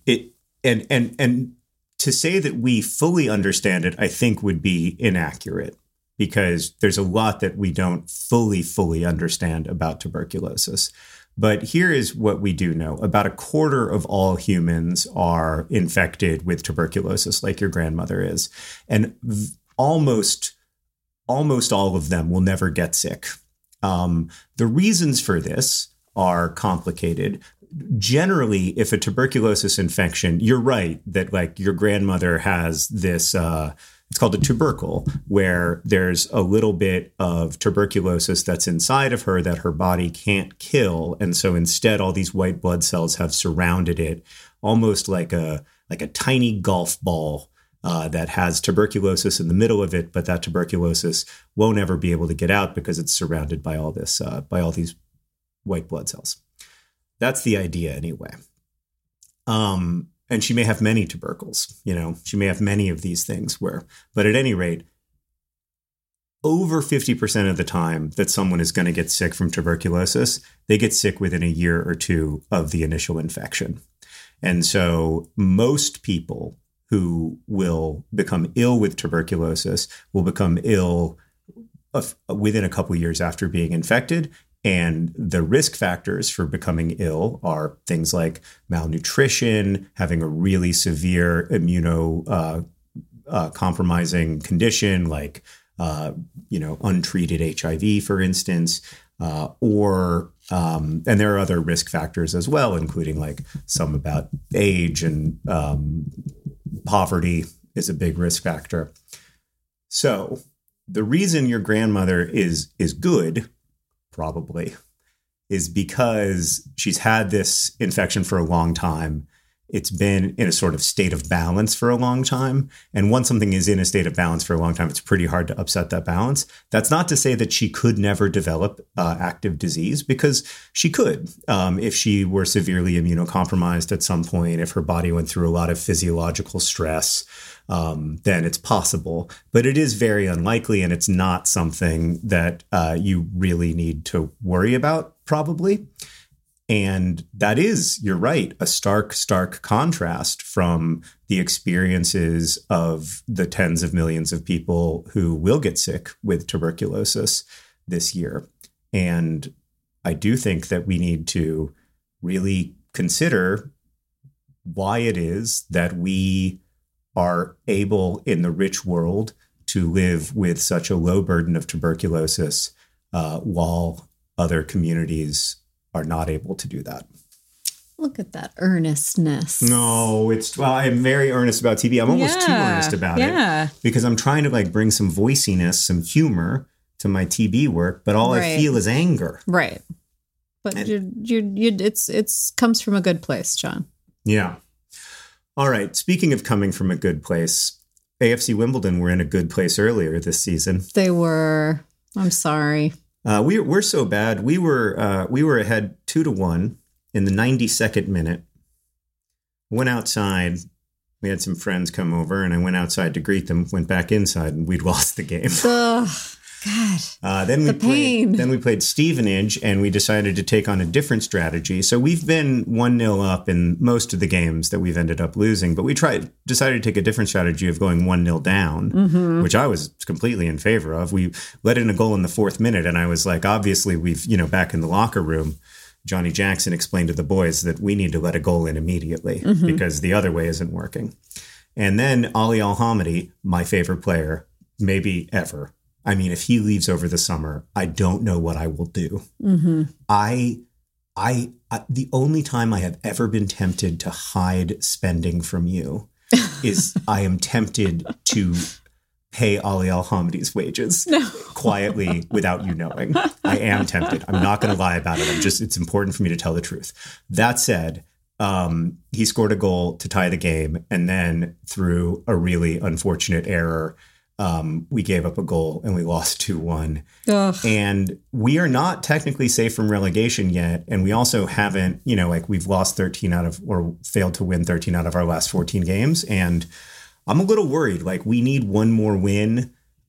Speaker 1: And to say that we fully understand it, I think would be inaccurate because there's a lot that we don't fully understand about tuberculosis. But here is what we do know. About a quarter of all humans are infected with tuberculosis, like your grandmother is. And almost all of them will never get sick. The reasons for this are complicated. Generally, if a tuberculosis infection, you're right that like your grandmother has this, it's called a tubercle, where there's a little bit of tuberculosis that's inside of her that her body can't kill. And so instead, all these white blood cells have surrounded it almost like a tiny golf ball that has tuberculosis in the middle of it. But that tuberculosis won't ever be able to get out because it's surrounded by all this, by all these white blood cells. That's the idea anyway. And she may have many tubercles, she may have many of these things but at any rate, over 50% of the time that someone is going to get sick from tuberculosis, they get sick within a year or two of the initial infection. And so most people who will become ill with tuberculosis will become ill within a couple years after being infected. And the risk factors for becoming ill are things like malnutrition, having a really severe compromising condition like, untreated HIV, for instance, and there are other risk factors as well, including like some about age and poverty is a big risk factor. So the reason your grandmother is good probably is because she's had this infection for a long time. It's been in a sort of state of balance for a long time. And once something is in a state of balance for a long time, it's pretty hard to upset that balance. That's not to say that she could never develop active disease, because she could if she were severely immunocompromised at some point, if her body went through a lot of physiological stress, then it's possible. But it is very unlikely, and it's not something that you really need to worry about, probably. And that is, you're right, a stark contrast from the experiences of the tens of millions of people who will get sick with tuberculosis this year. And I do think that we need to really consider why it is that we are able in the rich world to live with such a low burden of tuberculosis while other communities are not able to do that.
Speaker 2: Look at that earnestness.
Speaker 1: No, I'm very earnest about TV. I'm almost too earnest about it because I'm trying to like bring some voiciness, some humor to my TV work, but all I feel is anger.
Speaker 2: Right. But it's comes from a good place, John.
Speaker 1: Yeah. All right. Speaking of coming from a good place, AFC Wimbledon were in a good place earlier this season.
Speaker 2: They were. I'm sorry.
Speaker 1: We're so bad. We were ahead 2-1 in the 92nd minute. Went outside. We had some friends come over, and I went outside to greet them. Went back inside, and we'd lost the game.
Speaker 2: Ugh, God.
Speaker 1: Then we played Stevenage, and we decided to take on a different strategy. So we've been 1-0 up in most of the games that we've ended up losing, but we decided to take a different strategy of going 1-0 down, which I was completely in favor of. We let in a goal in the 4th minute, and I was like, obviously we've, back in the locker room, Johnny Jackson explained to the boys that we need to let a goal in immediately because the other way isn't working. And then Ali Al-Hamadi, my favorite player, maybe ever. I mean, if he leaves over the summer, I don't know what I will do. I the only time I have ever been tempted to hide spending from you is I am tempted to pay Ali Al-Hamadi's wages quietly without you knowing. I am tempted. I'm not going to lie about it. It's important for me to tell the truth. That said, he scored a goal to tie the game. And then through a really unfortunate error, we gave up a goal and we lost 2-1.
Speaker 2: Ugh.
Speaker 1: And we are not technically safe from relegation yet. And we also haven't, we've lost 13 or failed to win 13 out of our last 14 games. And I'm a little worried. Like, we need one more win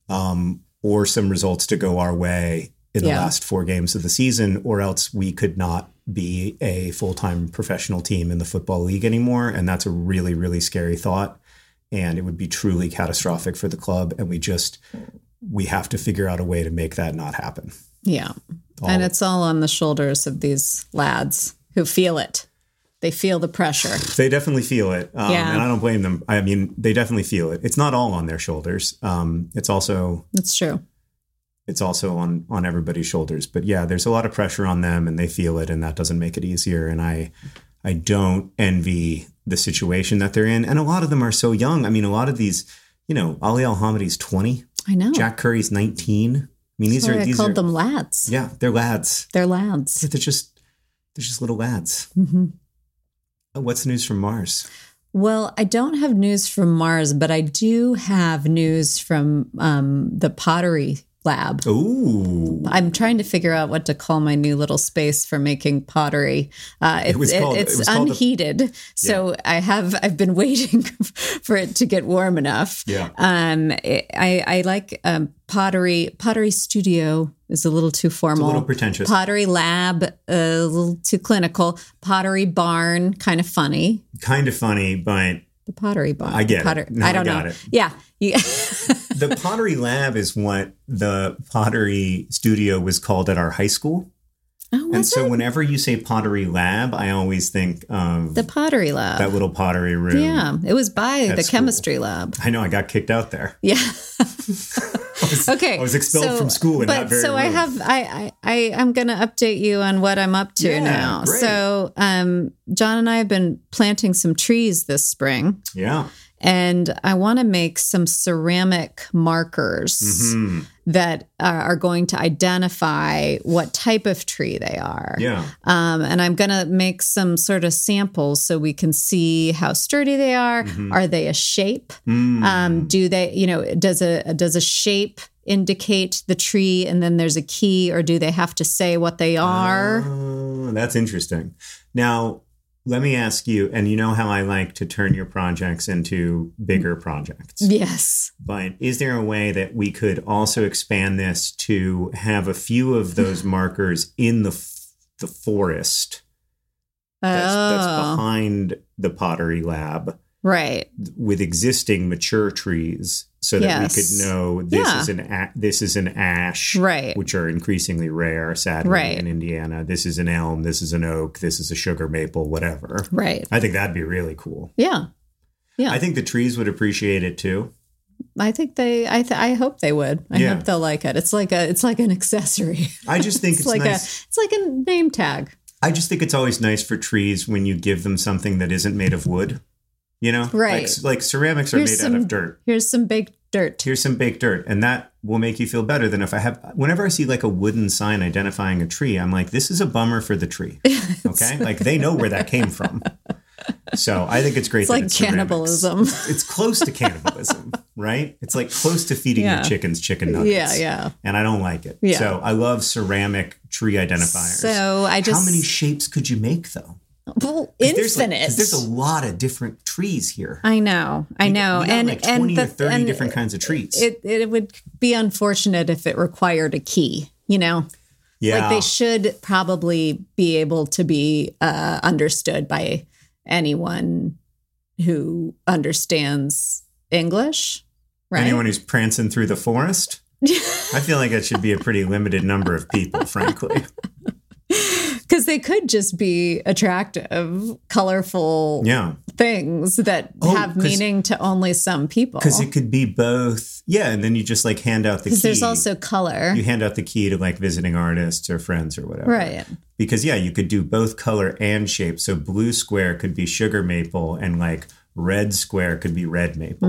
Speaker 1: or some results to go our way in the last 4 games of the season, or else we could not be a full-time professional team in the Football League anymore. And that's a really, really scary thought. And it would be truly catastrophic for the club. And we have to figure out a way to make that not happen.
Speaker 2: Yeah. And it's all on the shoulders of these lads who feel it. They feel the pressure.
Speaker 1: They definitely feel it. And I don't blame them. I mean, they definitely feel it. It's not all on their shoulders. It's
Speaker 2: true.
Speaker 1: It's also on everybody's shoulders. But yeah, there's a lot of pressure on them and they feel it, and that doesn't make it easier. And I don't envy the situation that they're in. And a lot of them are so young. I mean, a lot of these, Ali Al-Hamadi's 20.
Speaker 2: I know.
Speaker 1: Jack Curry's 19. I mean, these
Speaker 2: I called
Speaker 1: are
Speaker 2: them lads.
Speaker 1: Yeah, they're lads.
Speaker 2: They're lads.
Speaker 1: They're just little lads.
Speaker 2: Mm-hmm.
Speaker 1: What's the news from Mars?
Speaker 2: Well, I don't have news from Mars, but I do have news from the Pottery Lab.
Speaker 1: Ooh.
Speaker 2: I'm trying to figure out what to call my new little space for making pottery. It's unheated. So I've been waiting for it to get warm enough.
Speaker 1: Yeah.
Speaker 2: I like Pottery Studio is a little too formal.
Speaker 1: It's a little pretentious.
Speaker 2: Pottery Lab, a little too clinical. Pottery Barn, kind of funny.
Speaker 1: Kind of funny, but
Speaker 2: the Pottery Barn.
Speaker 1: I get it. No,
Speaker 2: I don't know.
Speaker 1: It.
Speaker 2: Yeah.
Speaker 1: The Pottery Lab is what the Pottery Studio was called at our high school.
Speaker 2: Oh,
Speaker 1: and so whenever you say Pottery Lab, I always think of
Speaker 2: the Pottery Lab.
Speaker 1: That little pottery room.
Speaker 2: Yeah, it was by the
Speaker 1: school.
Speaker 2: Chemistry Lab.
Speaker 1: I know, I got kicked out there.
Speaker 2: Yeah.
Speaker 1: I was expelled from school in that very room.
Speaker 2: I'm going to update you on what I'm up to now.
Speaker 1: Great.
Speaker 2: So John and I have been planting some trees this spring.
Speaker 1: Yeah.
Speaker 2: And I want to make some ceramic markers that are going to identify what type of tree they are.
Speaker 1: Yeah.
Speaker 2: And I'm going to make some sort of samples so we can see how sturdy they are. Are they a shape? Do they, does a shape indicate the tree and then there's a key, or do they have to say what they are?
Speaker 1: That's interesting. Now, let me ask you, and you know how I like to turn your projects into bigger projects.
Speaker 2: Yes.
Speaker 1: But is there a way that we could also expand this to have a few of those markers in the forest that's behind the Pottery Lab?
Speaker 2: Right.
Speaker 1: With existing mature trees, so that we could know this is an ash,
Speaker 2: right,
Speaker 1: which are increasingly rare, sadly, in Indiana. This is an elm, this is an oak, this is a sugar maple, whatever.
Speaker 2: Right.
Speaker 1: I think that'd be really cool.
Speaker 2: Yeah. Yeah.
Speaker 1: I think the trees would appreciate it too.
Speaker 2: I think I hope they would. I hope they'll like it. It's like an accessory.
Speaker 1: I just think it's
Speaker 2: like
Speaker 1: nice.
Speaker 2: It's like a name tag.
Speaker 1: I just think it's always nice for trees when you give them something that isn't made of wood.
Speaker 2: Right.
Speaker 1: Like ceramics are made out of dirt.
Speaker 2: Here's some baked dirt.
Speaker 1: And that will make you feel better than whenever I see like a wooden sign identifying a tree, I'm like, this is a bummer for the tree. Okay. Like they know where that came from. So I think it's great. It's
Speaker 2: cannibalism.
Speaker 1: It's close to cannibalism, right? It's like close to feeding your chickens chicken nuggets.
Speaker 2: Yeah.
Speaker 1: And I don't like it.
Speaker 2: Yeah.
Speaker 1: So I love ceramic tree identifiers.
Speaker 2: So
Speaker 1: how many shapes could you make though?
Speaker 2: Well, infinite.
Speaker 1: There's a lot of different trees here.
Speaker 2: I know. We got
Speaker 1: like 20 or 30 different kinds of trees.
Speaker 2: It would be unfortunate if it required a key, Yeah. Like they should probably be able to be understood by anyone who understands English, right?
Speaker 1: Anyone who's prancing through the forest? I feel like it should be a pretty limited number of people, frankly.
Speaker 2: Because they could just be attractive, colorful things that have meaning to only some people.
Speaker 1: Because it could be both. Yeah, and then you just like hand out the key.
Speaker 2: Because there's also color.
Speaker 1: You hand out the key to like visiting artists or friends or whatever.
Speaker 2: Right.
Speaker 1: Because, you could do both color and shape. So blue square could be sugar maple and like red square could be red maple.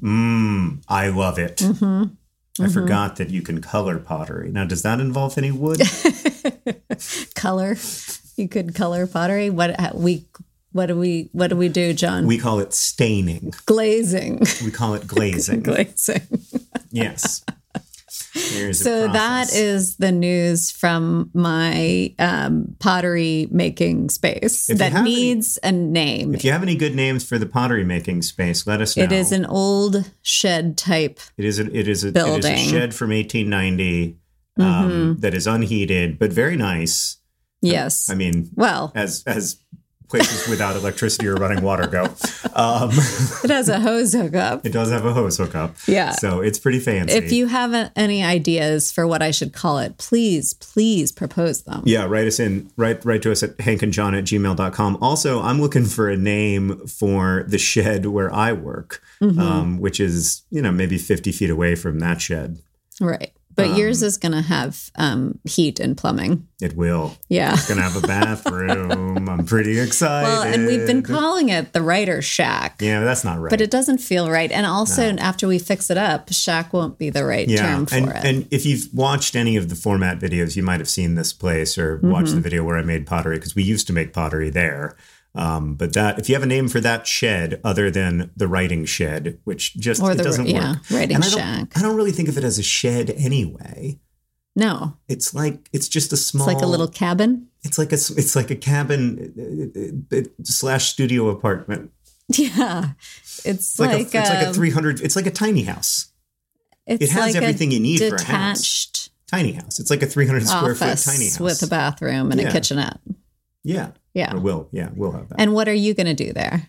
Speaker 1: I love it. I forgot that you can color pottery. Now, does that involve any wood?
Speaker 2: Color? You could color pottery? What do we do, John?
Speaker 1: We call it staining.
Speaker 2: Glazing.
Speaker 1: We call it glazing.
Speaker 2: Glazing.
Speaker 1: Yes.
Speaker 2: So that is the news from my pottery making space that needs a name.
Speaker 1: If you have any good names for the pottery making space, let us know.
Speaker 2: It is an old shed type.
Speaker 1: It is a
Speaker 2: building.
Speaker 1: shed from 1890 that is unheated, but very nice.
Speaker 2: Yes.
Speaker 1: I mean, well, as places without electricity or running water go.
Speaker 2: It has a hose hookup.
Speaker 1: It does have a hose hookup.
Speaker 2: Yeah.
Speaker 1: So it's pretty fancy.
Speaker 2: If you have any ideas for what I should call it, please propose them.
Speaker 1: Yeah, write to us at hankandjohn@gmail.com. Also, I'm looking for a name for the shed where I work, which is, maybe 50 feet away from that shed.
Speaker 2: Right. But yours is going to have heat and plumbing.
Speaker 1: It will.
Speaker 2: Yeah.
Speaker 1: It's going to have a bathroom. I'm pretty excited.
Speaker 2: Well, and we've been calling it the Writer's Shack.
Speaker 1: Yeah, that's not right.
Speaker 2: But it doesn't feel right. And also, after we fix it up, shack won't be the right term for it.
Speaker 1: And if you've watched any of the format videos, you might have seen this place or watched the video where I made pottery, because we used to make pottery there. But if you have a name for that shed other than the writing shed, which just it doesn't work.
Speaker 2: Yeah, writing shack.
Speaker 1: I don't really think of it as a shed anyway.
Speaker 2: No,
Speaker 1: it's just a small.
Speaker 2: It's like a little cabin.
Speaker 1: It's like a cabin / studio apartment.
Speaker 2: Yeah, it's like
Speaker 1: a 300. It's like a tiny house. It has everything you need for a house. Tiny house. It's like a 300 square foot tiny house
Speaker 2: with a bathroom and a kitchenette.
Speaker 1: Yeah.
Speaker 2: Yeah.
Speaker 1: We'll have that.
Speaker 2: And what are you going to do there?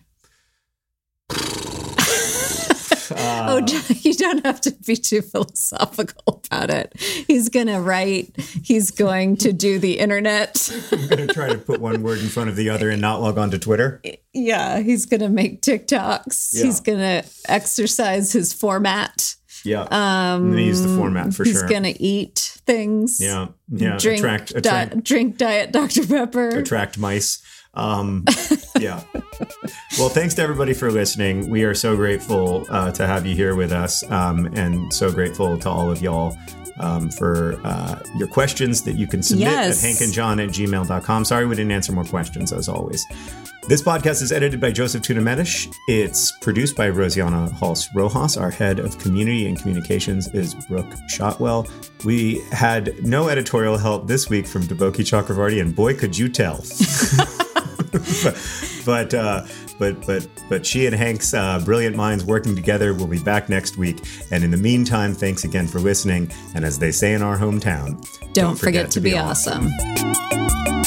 Speaker 2: You don't have to be too philosophical about it. He's going to write. He's going to do the internet.
Speaker 1: I'm going to try to put one word in front of the other and not log on to Twitter.
Speaker 2: Yeah. He's going to make TikToks. Yeah. He's going to exercise his format.
Speaker 1: Yeah. I'm going to use the format for sure.
Speaker 2: He's going to eat things.
Speaker 1: Yeah.
Speaker 2: Drink Diet Dr. Pepper.
Speaker 1: Attract mice. Yeah. Well, thanks to everybody for listening. We are so grateful to have you here with us, and so grateful to all of y'all for your questions that you can submit at hankandjohn@gmail.com. Sorry we didn't answer more questions, as always. This podcast is edited by Joseph Tuna-Medish. It's produced by Rosiana Halse-Rojas. Our head of community and communications is Brooke Shotwell. We had no editorial help this week from Deboki Chakravarti, and boy, could you tell. But she and Hank's brilliant minds working together will be back next week. And in the meantime, thanks again for listening. And as they say in our hometown,
Speaker 2: don't forget to be awesome.